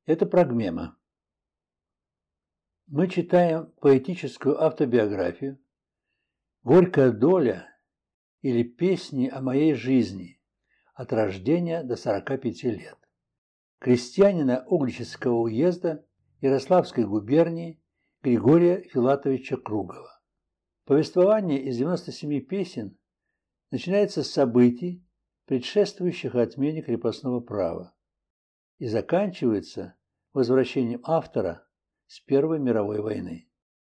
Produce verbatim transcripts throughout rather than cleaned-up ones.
Это прогмема. Мы читаем поэтическую автобиографию «Горькая доля» или «Песни о моей жизни» от рождения до сорока пяти лет крестьянина Угличского уезда Ярославской губернии Григория Филатовича Кругова. Повествование из девяноста семи песен начинается с событий, предшествующих отмене крепостного права, и заканчивается возвращением автора с Первой мировой войны.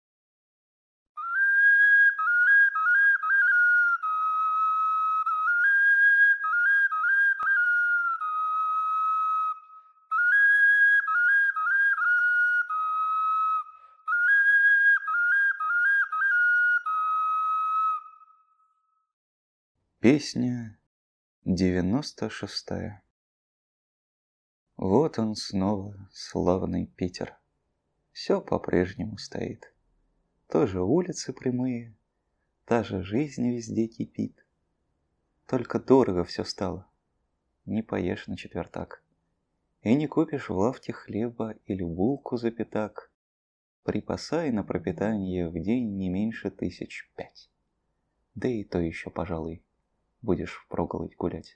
Песня девяносто шестая. Вот он снова, славный Питер. Все по-прежнему стоит. Тоже улицы прямые, та же жизнь везде кипит. Только дорого все стало. Не поешь на четвертак. И не купишь в лавке хлеба или булку за пятак. Припасай на пропитание в день не меньше тысяч пять. Да и то еще, пожалуй, будешь впроголодь гулять.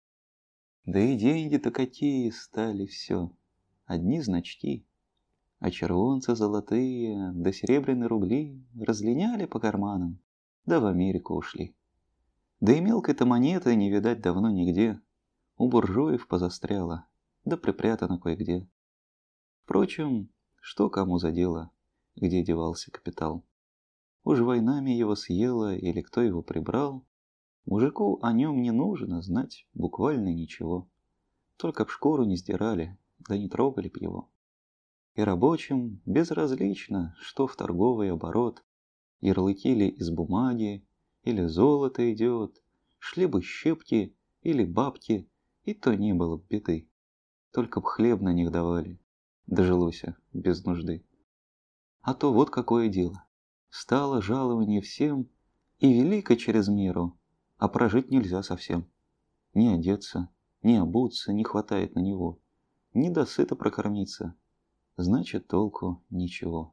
Да и деньги-то какие стали все. Одни значки. А червонцы золотые, да серебряные рубли разлиняли по карманам, да в Америку ушли. Да и мелкой-то монеты не видать давно нигде. У буржуев позастряла, да припрятана кое-где. Впрочем, что кому за дело, где девался капитал? Уж войнами его съела или кто его прибрал, мужику о нем не нужно знать буквально ничего. Только б шкуру не сдирали, да не трогали б его. И рабочим безразлично, что в торговый оборот, ярлыки ли из бумаги, или золото идет, шли бы щепки или бабки, и то не было б беды. Только б хлеб на них давали, дожилося без нужды. А то вот какое дело. Стало жалование всем, и велико через меру, а прожить нельзя совсем. Ни одеться, ни обуться не хватает на него, ни досыта прокормиться. Значит, толку ничего.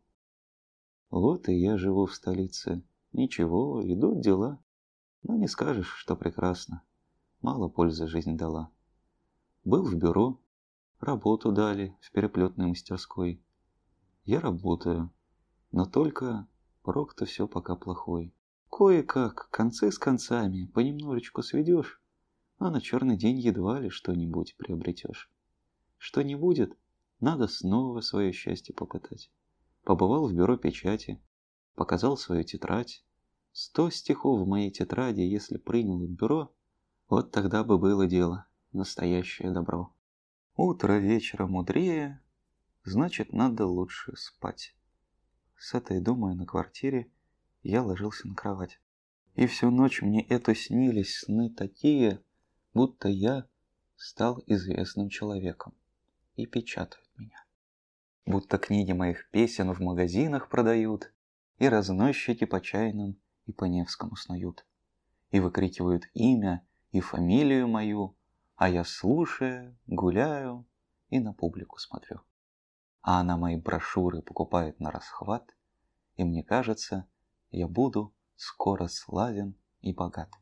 Вот и я живу в столице. Ничего, идут дела. Но не скажешь, что прекрасно. Мало пользы жизнь дала. Был в бюро, работу дали в переплетной мастерской. Я работаю, но только прок-то все пока плохой. Кое-как, концы с концами, понемножечку сведешь, а на черный день едва ли что-нибудь приобретешь. Что не будет, надо снова свое счастье попытать. Побывал в бюро печати, показал свою тетрадь. Сто стихов в моей тетради, если принял в бюро, вот тогда бы было дело, настоящее добро. Утро вечера мудрее, значит, надо лучше спать. С этой думой на квартире я ложился на кровать. И всю ночь мне это снились сны такие, будто я стал известным человеком и печатают меня. Будто книги моих песен в магазинах продают, и разносчики по чайным и по Невскому снуют, и выкрикивают имя и фамилию мою, а я слушаю, гуляю и на публику смотрю. А она мои брошюры покупает на расхват, и мне кажется, я буду скоро славен и богат.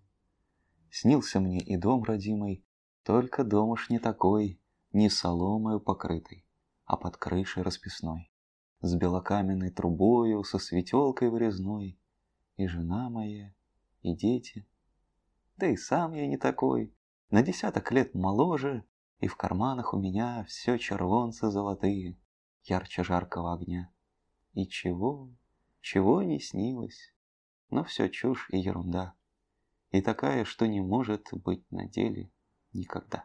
Снился мне и дом родимый, только дом уж не такой, не соломою покрытый, а под крышей расписной, с белокаменной трубою, со светелкой вырезной, и жена моя, и дети. Да и сам я не такой, на десяток лет моложе, и в карманах у меня все червонцы золотые, ярче жаркого огня. И чего, чего не снилось, но все чушь и ерунда, и такая, что не может быть на деле никогда.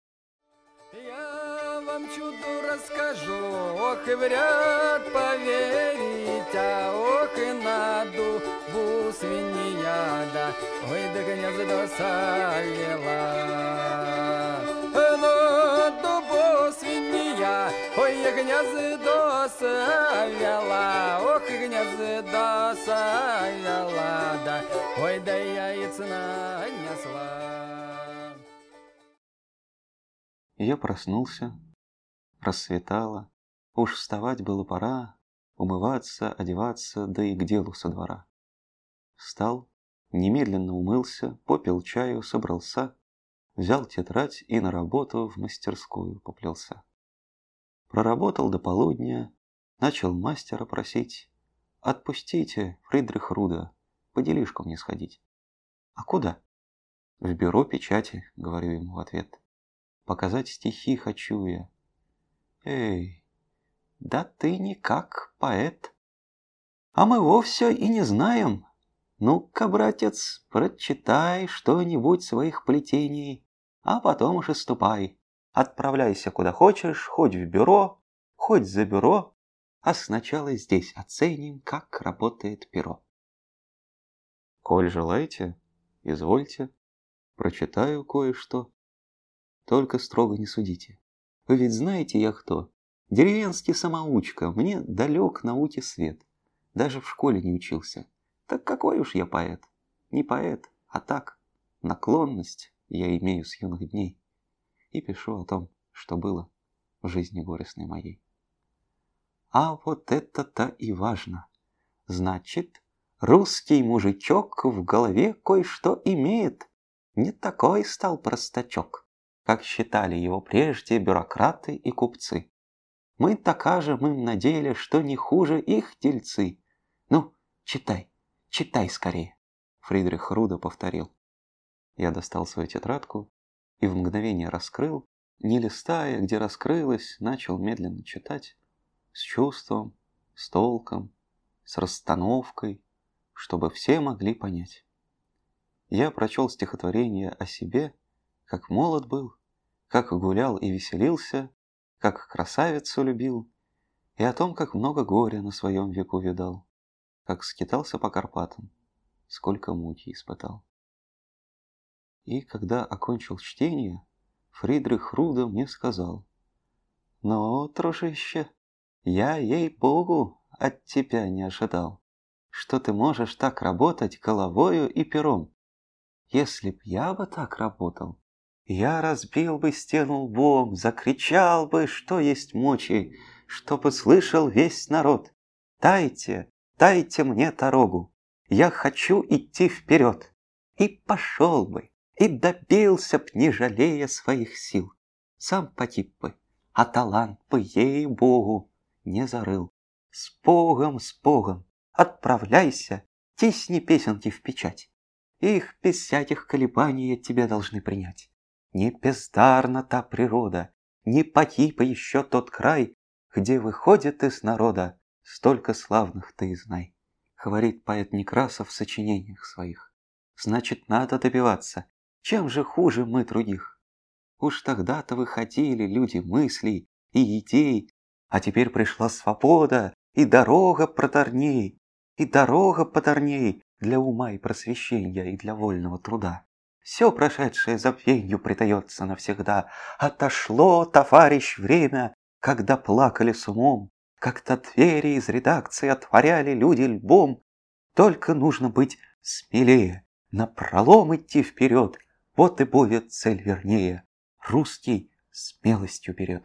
Я вам чудо расскажу, ох и вряд поверите, ох и на дубу свинья, да, ой, да гнездо совела. На дубу свинья, ой, гнездо совела, ох, гнездо совела, да, ой, да яиц нанесла. Я проснулся, рассветало, уж вставать было пора, умываться, одеваться, да и к делу со двора. Встал, немедленно умылся, попил чаю, собрался, взял тетрадь и на работу в мастерскую поплелся. Проработал до полудня, начал мастера просить: «Отпустите, Фридрих Руда, по делишкам мне сходить». «А куда?» «В бюро печати», — говорю ему в ответ. «Показать стихи хочу я». «Эй, да ты никак поэт. А мы вовсе и не знаем. Ну-ка, братец, прочитай что-нибудь своих плетений, а потом уж и ступай. Отправляйся куда хочешь, хоть в бюро, хоть за бюро, а сначала здесь оценим, как работает перо». «Коль желаете, извольте, прочитаю кое-что. Только строго не судите. Вы ведь знаете, я кто? Деревенский самоучка, мне далек науки свет. Даже в школе не учился. Так какой уж я поэт? Не поэт, а так, наклонность я имею с юных дней. И пишу о том, что было в жизни горестной моей». А вот это-то и важно. Значит, русский мужичок в голове кое-что имеет. Не такой стал простачок, как считали его прежде бюрократы и купцы. Мы докажем им на деле, что не хуже их дельцы. Ну, читай, читай скорее, Фридрих Руда повторил. Я достал свою тетрадку и в мгновение раскрыл, не листая, где раскрылось, начал медленно читать, с чувством, с толком, с расстановкой, чтобы все могли понять. Я прочел стихотворение о себе, как молод был, как гулял и веселился, как красавицу любил, и о том, как много горя на своем веку видал, как скитался по Карпатам, сколько муки испытал. И когда окончил чтение, Фридрих Руда мне сказал: «Ну, дружище, я, ей-богу, от тебя не ожидал, что ты можешь так работать головою и пером. Если б я бы так работал, я разбил бы стену лбом, закричал бы, что есть мочи, чтобы слышал весь народ. Дайте, дайте мне дорогу, я хочу идти вперед». И пошел бы, и добился б, не жалея своих сил. Сам погиб бы, а талант бы, ей-богу, не зарыл. С Богом, с Богом, отправляйся, тисни песенки в печать. Их без всяких колебаний от тебя должны принять. Не бездарна та природа, не погиб еще тот край, где выходит из народа столько славных ты и знай, говорит поэт Некрасов в сочинениях своих. Значит, надо добиваться, чем же хуже мы других? Уж тогда-то выходили люди мыслей и идей, а теперь пришла свобода, и дорога проторней, и дорога поторней для ума и просвещения, и для вольного труда. Все прошедшее забвенью предается навсегда. Отошло, товарищ, время, когда плакали с умом, когда двери из редакции отворяли люди льбом. Только нужно быть смелее, напролом идти вперед, вот и будет цель вернее. Русский смелостью берет.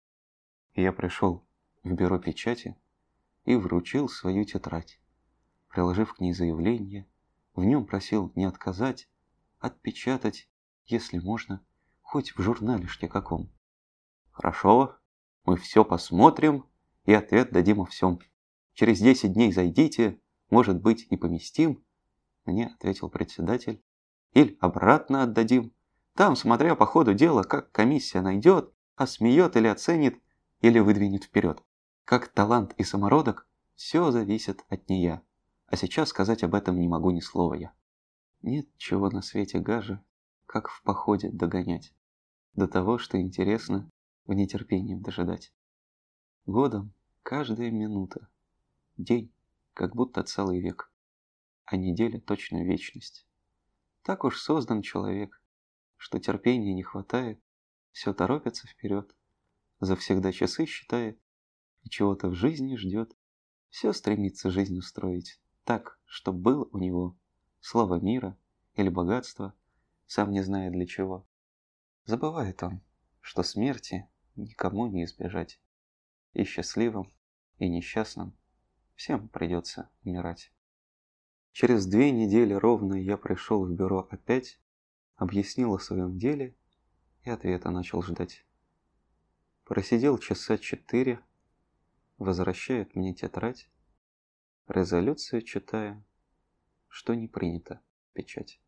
Я пришел в бюро печати и вручил свою тетрадь, приложив к ней заявление, в нем просил не отказать, отпечатать, если можно, хоть в журналишке каком. «Хорошо, мы все посмотрим и ответ дадим о всем. Через десять дней зайдите, может быть, и поместим», — мне ответил председатель. «Или обратно отдадим. Там, смотря по ходу дела, как комиссия найдет, осмеет или оценит, или выдвинет вперед. Как талант и самородок, все зависит от нея. А сейчас сказать об этом не могу ни слова я. Нет чего на свете гаже, как в походе догонять. До того, что интересно, в нетерпении дожидать. Годом каждая минута, день, как будто целый век, а неделя точно вечность. Так уж создан человек, что терпения не хватает, все торопится вперед, завсегда часы считает и чего-то в жизни ждет, все стремится жизнь устроить так, чтоб было у него слава мира или богатство, сам не зная для чего. Забывает он, что смерти никому не избежать. И счастливым, и несчастным всем придется умирать. Через две недели ровно я пришел в бюро опять, объяснил о своем деле и ответа начал ждать. Просидел часа четыре, возвращает мне тетрадь, резолюцию читаю, что не принято в печать.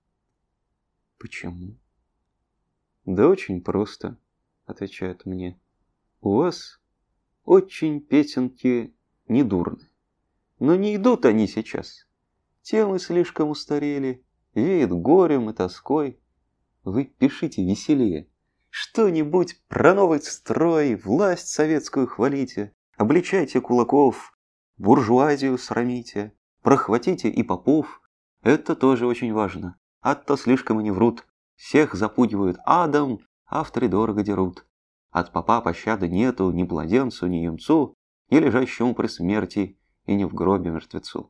Почему? Да очень просто, отвечают мне. У вас очень песенки недурны, но не идут они сейчас. Темы слишком устарели, веет горем и тоской. Вы пишите веселее. Что-нибудь про новый строй, власть советскую хвалите, обличайте кулаков, буржуазию срамите, прохватите и попов. Это тоже очень важно, а то слишком они врут. Всех запугивают адом, а втридорого дерут. От попа пощады нету ни младенцу, ни юнцу, ни лежащему при смерти, и ни в гробе мертвецу.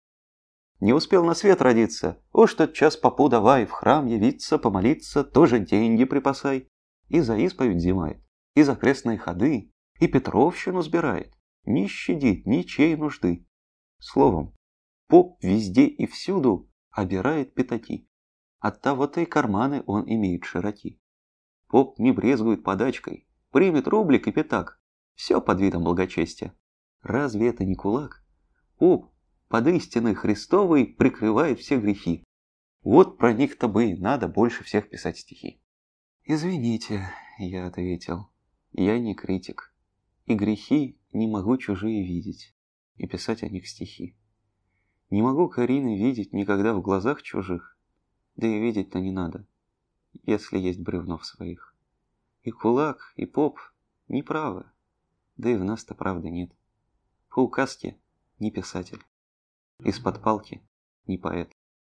Не успел на свет родиться, уж тот час попу давай в храм явиться, помолиться, тоже деньги припасай. И за исповедь взимает, и за крестные ходы, и Петровщину сбирает, не щадит ничьей нужды. Словом, поп везде и всюду обирает пятаки. Оттого-то и карманы он имеет широки. Поп не брезгует подачкой, примет рублик и пятак, все под видом благочестия. Разве это не кулак? Поп под истиной Христовой прикрывает все грехи. Вот про них-то бы и надо больше всех писать стихи. «Извините», — я ответил, — «я не критик, и грехи не могу чужие видеть, и писать о них стихи. Не могу Карины видеть никогда в глазах чужих, да и видеть-то не надо, если есть бревно в своих. И кулак, и поп не правы, да и в нас-то правды нет. По указке не писатель, из-под палки не поэт.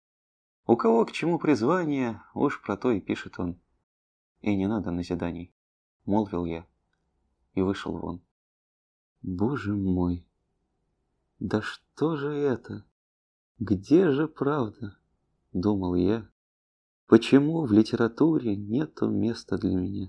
У кого к чему призвание, уж про то и пишет он. И не надо назиданий, молвил я, и вышел вон. Боже мой, да что же это? Где же правда? Думал я. Почему в литературе нету места для меня?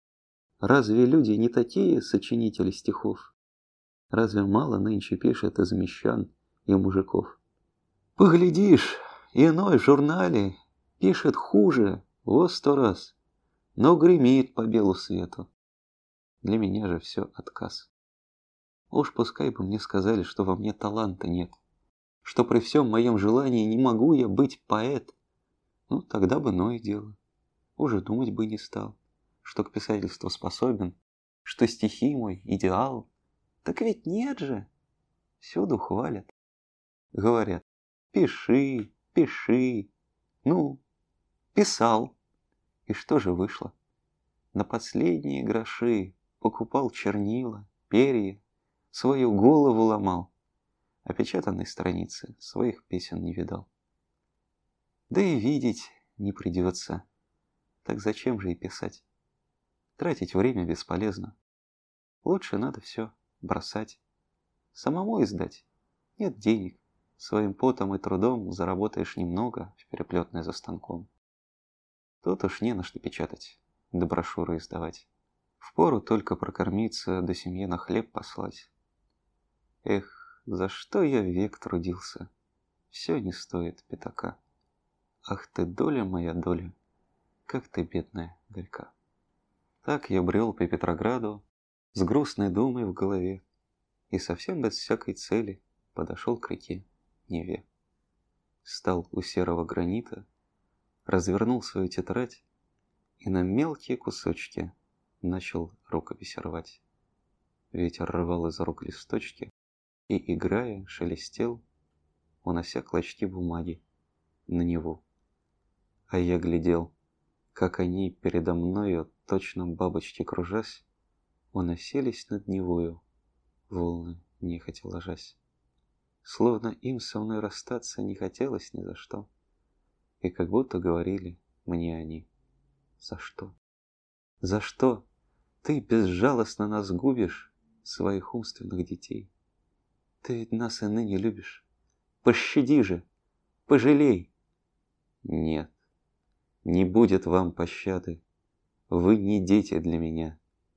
Разве люди не такие сочинители стихов? Разве мало нынче пишет из мещан и мужиков? Поглядишь, иной в журнале пишет хуже во сто раз, но гремит по белу свету. Для меня же все отказ. Уж пускай бы мне сказали, что во мне таланта нет, что при всем моем желании не могу я быть поэт. Ну, тогда бы иное дело. Уже думать бы не стал, что к писательству способен, что стихи мой идеал. Так ведь нет же. Всюду хвалят. Говорят, пиши, пиши. Ну, писал. И что же вышло? На последние гроши покупал чернила, перья, свою голову ломал. Опечатанной страницы своих песен не видал. Да и видеть не придется. Так зачем же и писать? Тратить время бесполезно. Лучше надо все бросать. Самому издать. Нет денег. Своим потом и трудом заработаешь немного в переплетной за станком. Тут уж не на что печатать, да брошюры издавать. Впору только прокормиться, да семье на хлеб послать. Эх, за что я век трудился? Все не стоит пятака. Ах ты, доля моя, доля, как ты, бедная, горька. Так я брел по Петрограду, с грустной думой в голове, и совсем без всякой цели подошел к реке Неве. Стал у серого гранита, развернул свою тетрадь и на мелкие кусочки начал рукопись рвать. Ветер рвал из рук листочки и, играя, шелестел, унося клочки бумаги на Неву. А я глядел, как они передо мною, точно бабочки кружась, уносились над Невою, волны нехотя ложась. Словно им со мной расстаться не хотелось ни за что. И как будто говорили мне они: за что? За что ты безжалостно нас губишь, своих умственных детей? Ты ведь нас и ныне любишь. Пощади же, пожалей. Нет, не будет вам пощады. Вы не дети для меня.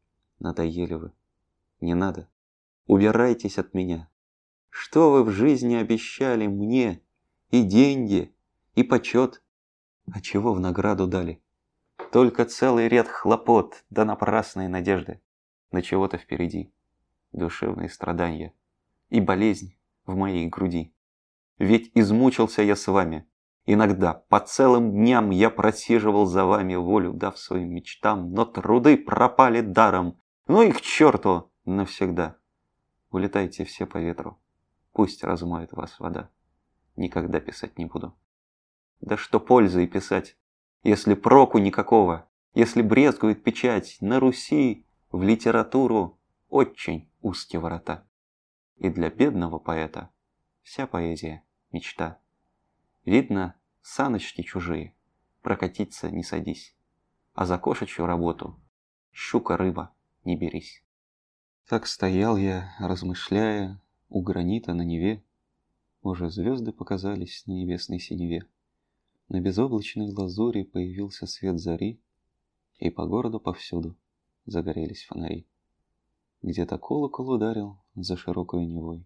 надоели вы. Не надо. Убирайтесь от меня. Что вы в жизни обещали мне? И деньги, и почет. А чего в награду дали? Только целый ряд хлопот, да напрасные надежды на чего-то впереди. Душевные страдания и болезнь в моей груди. Ведь измучился я с вами. Иногда по целым дням я просиживал за вами, волю дав своим мечтам, но труды пропали даром. Ну и к черту навсегда. Улетайте все по ветру, пусть размоет вас вода. Никогда писать не буду. Да что пользы и писать, если проку никакого, если брезгует печать на Руси в литературу очень узкие ворота. И для бедного поэта вся поэзия – мечта. Видно, саночки чужие, прокатиться не садись, а за кошачью работу щука-рыба не берись. Так стоял я, размышляя, у гранита на Неве. Уже звезды показались на небесной синеве. На безоблачной лазури появился свет зари, и по городу повсюду загорелись фонари. Где-то колокол ударил за широкую Невой.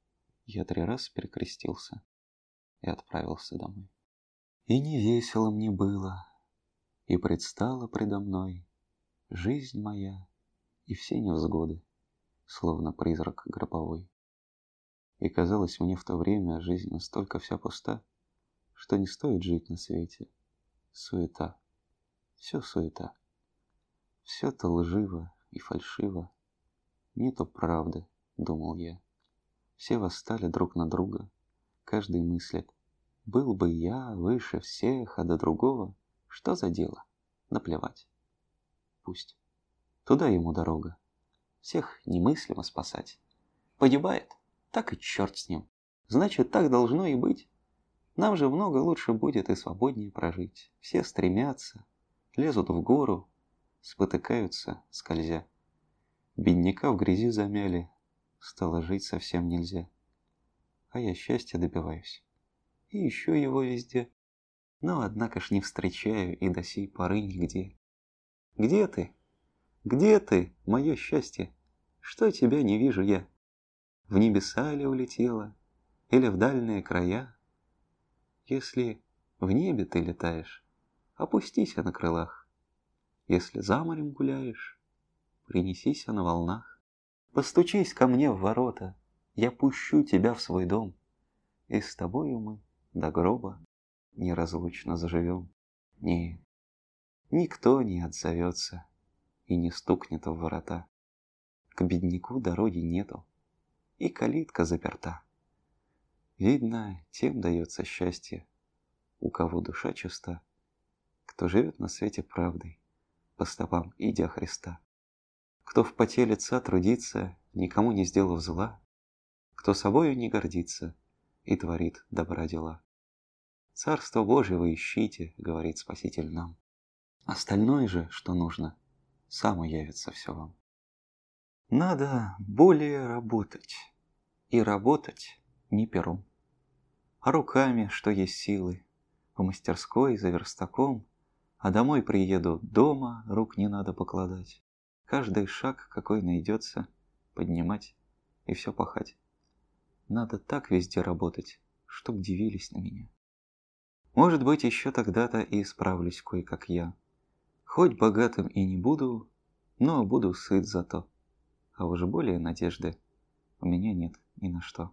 Я три раза перекрестился и отправился домой. И не весело мне было, и предстала предо мной жизнь моя и все невзгоды, словно призрак гробовой. И казалось мне в то время жизнь настолько вся пуста, что не стоит жить на свете. Суета, все суета, все-то лживо и фальшиво. Нету правды, думал я. Все восстали друг на друга, каждый мыслит: был бы я выше всех, а до другого что за дело? Наплевать. Пусть. Туда ему дорога. Всех немыслимо спасать. Погибает, так и черт с ним. Значит, так должно и быть. Нам же много лучше будет и свободнее прожить. Все стремятся, лезут в гору, спотыкаются, скользя. Бедняка в грязи замяли, стало жить совсем нельзя. А я счастья добиваюсь и ищу его везде. Но, однако ж, не встречаю и до сей поры нигде. Где ты? Где ты, мое счастье? Что тебя не вижу я? В небеса ли улетела, или в дальние края? Если в небе ты летаешь, опустися на крылах. Если за морем гуляешь, принесися на волнах. Постучись ко мне в ворота, я пущу тебя в свой дом, и с тобою мы до гроба неразлучно заживем. Не, никто не отзовется и не стукнет в ворота. К бедняку дороги нету, и калитка заперта. Видно, тем дается счастье, у кого душа чиста, кто живет на свете правдой, по стопам идя Христа. Кто в поте лица трудится, никому не сделав зла, кто собою не гордится и творит добра дела. Царство Божие вы ищите, говорит Спаситель нам. Остальное же, что нужно, само явится все вам. Надо более работать, и работать не пером, а руками, что есть силы, по мастерской за верстаком, а домой приеду дома, рук не надо покладать. Каждый шаг, какой найдется, поднимать и все пахать. Надо так везде работать, чтоб дивились на меня. Может быть, еще тогда-то и исправлюсь кое-как я. Хоть богатым и не буду, но буду сыт зато. А уж более надежды у меня нет ни на что.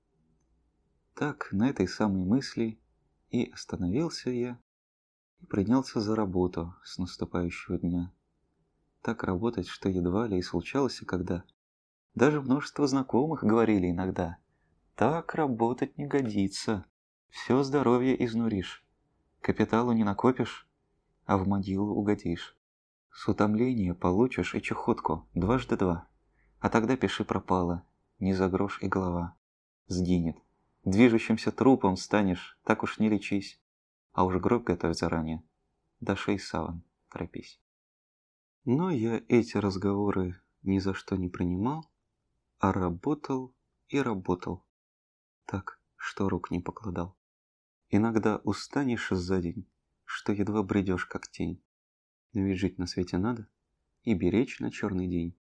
Так, на этой самой мысли и остановился я, и принялся за работу с наступающего дня. Так работать, что едва ли и случалось когда. Даже множество знакомых говорили иногда: так работать не годится, все здоровье изнуришь, капиталу не накопишь, а в могилу угодишь. С утомления получишь и чехотку дважды два, а тогда пиши пропало, не за грош и голова. Сгинет, движущимся трупом станешь, так уж не лечись, а уж гроб готовь заранее, да шей саван, торопись. Но я эти разговоры ни за что не принимал, а работал и работал, так, что рук не покладал. Иногда устанешь за день, что едва бредешь как тень. Но ведь жить на свете надо и беречь на черный день.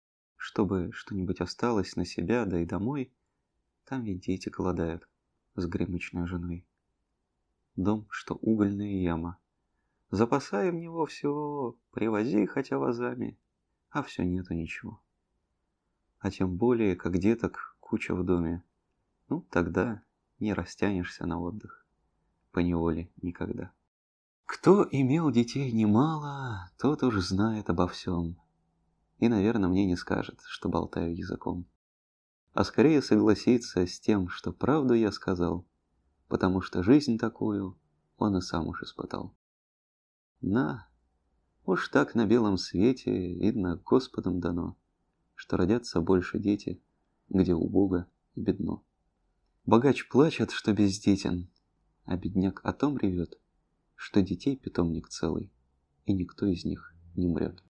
чтобы что-нибудь осталось на себя, да и домой. Там ведь дети голодают с гремычной женой. Дом, что угольная яма. Запасай в него всего, привози хотя вазами, а все нету ничего. А тем более, как деток куча в доме, ну тогда не растянешься на отдых, поневоле никогда. Кто имел детей немало, тот уж знает обо всем. И, наверное, мне не скажет, что болтаю языком. А скорее согласится с тем, что правду я сказал, потому что жизнь такую он и сам уж испытал. На, уж так на белом свете, видно, Господом дано, что родятся больше дети, где убого и бедно. Богач плачет, что бездетен, а бедняк о том ревет, что детей питомник целый, и никто из них не мрет.